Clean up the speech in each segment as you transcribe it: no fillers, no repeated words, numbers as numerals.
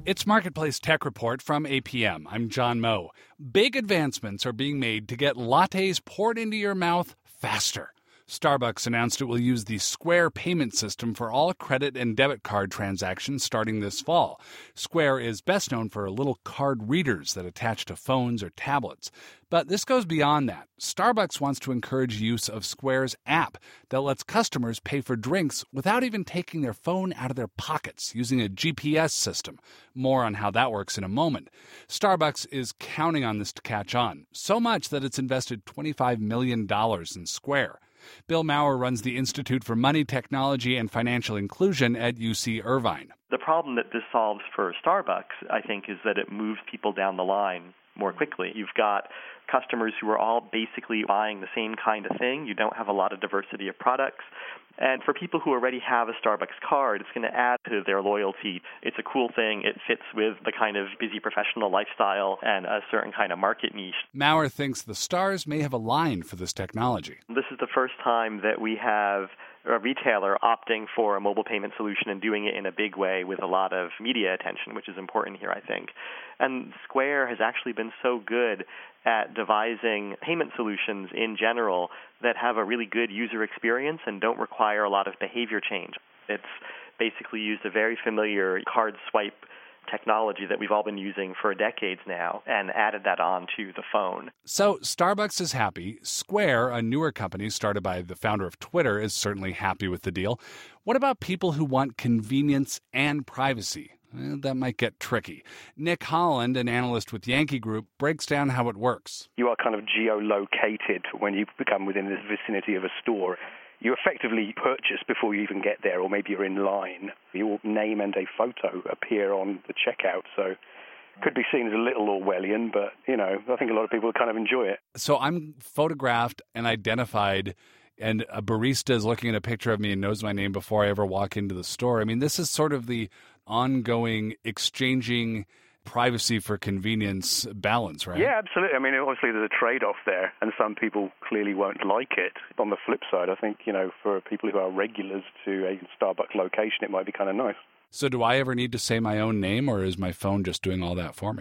It's Marketplace Tech Report from APM. I'm John Moe. Big advancements are being made to get lattes poured into your mouth faster. Starbucks announced it will use the Square payment system for all credit and debit card transactions starting this fall. Square is best known for little card readers that attach to phones or tablets. But this goes beyond that. Starbucks wants to encourage use of Square's app that lets customers pay for drinks without even taking their phone out of their pockets using a GPS system. More on how that works in a moment. Starbucks is counting on this to catch on, so much that it's invested $25 million in Square. Bill Maurer runs the Institute for Money, Technology, and Financial Inclusion at UC Irvine. The problem that this solves for Starbucks, I think, is that it moves people down the line more quickly. You've got customers who are all basically buying the same kind of thing. You don't have a lot of diversity of products. And for people who already have a Starbucks card, it's going to add to their loyalty. It's a cool thing. It fits with the kind of busy professional lifestyle and a certain kind of market niche. Maurer thinks the stars may have aligned for this technology. This is the first time that we have a retailer opting for a mobile payment solution and doing it in a big way with a lot of media attention, which is important here, I think. And Square has actually been so good at devising payment solutions in general that have a really good user experience and don't require a lot of behavior change. It's basically used a very familiar card swipe technology that we've all been using for decades now and added that on to the phone. So Starbucks is happy. Square, a newer company started by the founder of Twitter, is certainly happy with the deal. What about people who want convenience and privacy? That might get tricky. Nick Holland, an analyst with Yankee Group, breaks down how it works. You are kind of geolocated when you become within the vicinity of a store. You effectively purchase before you even get there, or maybe you're in line. Your name and a photo appear on the checkout, so it could be seen as a little Orwellian, but, I think a lot of people kind of enjoy it. So I'm photographed and identified, and a barista is looking at a picture of me and knows my name before I ever walk into the store. I mean, this is sort of the ongoing exchanging privacy for convenience balance, right? Yeah, absolutely. I mean, obviously there's a trade-off there, and some people clearly won't like it. On the flip side, I think, for people who are regulars to a Starbucks location, it might be kind of nice. So do I ever need to say my own name, or is my phone just doing all that for me?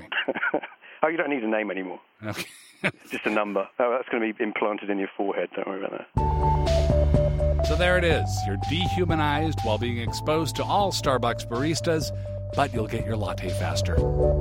Oh, you don't need a name anymore. Okay. It's just a number. Oh, that's going to be implanted in your forehead. Don't worry about that. So there it is. You're dehumanized while being exposed to all Starbucks baristas, but you'll get your latte faster.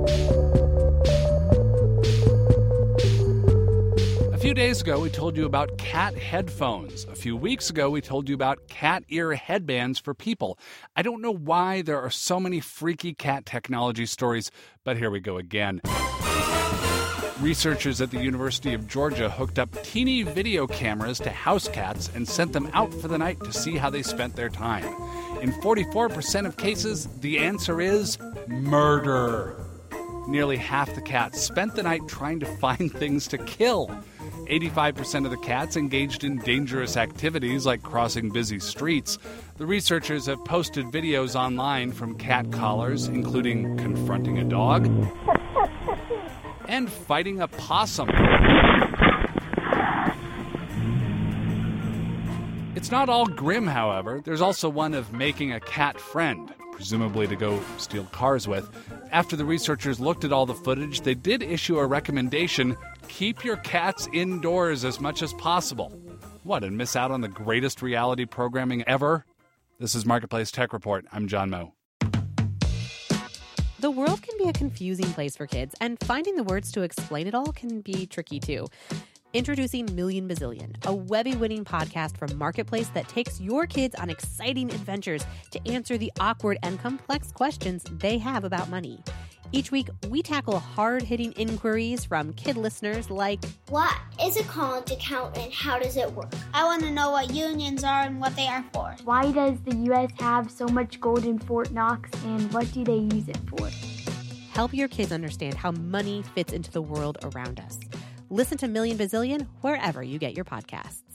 A few days ago, we told you about cat headphones. A few weeks ago, we told you about cat ear headbands for people. I don't know why there are so many freaky cat technology stories, but here we go again. Researchers at the University of Georgia hooked up teeny video cameras to house cats and sent them out for the night to see how they spent their time. In 44% of cases, the answer is murder. Nearly half the cats spent the night trying to find things to kill. 85% of the cats engaged in dangerous activities like crossing busy streets. The researchers have posted videos online from cat collars, including confronting a dog and fighting a possum. It's not all grim, however. There's also one of making a cat friend, presumably to go steal cars with. After the researchers looked at all the footage, they did issue a recommendation: keep your cats indoors as much as possible. What, and miss out on the greatest reality programming ever? This is Marketplace Tech Report. I'm John Moe. The world can be a confusing place for kids, and finding the words to explain it all can be tricky too. Introducing Million Bazillion, a Webby-winning podcast from Marketplace that takes your kids on exciting adventures to answer the awkward and complex questions they have about money. Each week, we tackle hard-hitting inquiries from kid listeners like, what is a current account and how does it work? I want to know what unions are and what they are for. Why does the U.S. have so much gold in Fort Knox, and what do they use it for? Help your kids understand how money fits into the world around us. Listen to Million Bazillion wherever you get your podcasts.